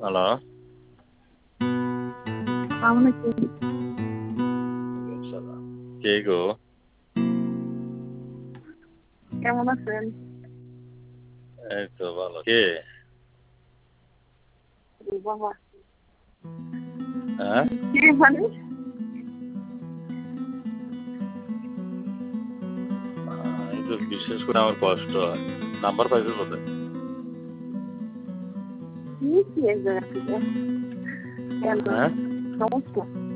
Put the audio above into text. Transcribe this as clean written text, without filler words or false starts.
Hello. আসসালামু কে গো? কেমন আছেন? এই তো ভালো। কে? বাবা হ্যাঁ? কে মানে? এই তো বিশেষ করে আমার কষ্ট হয়। নাম্বার পাইছো কোথায়? কি এক জায়গা থেকে? কেন হ্যাঁ? সমস্যা?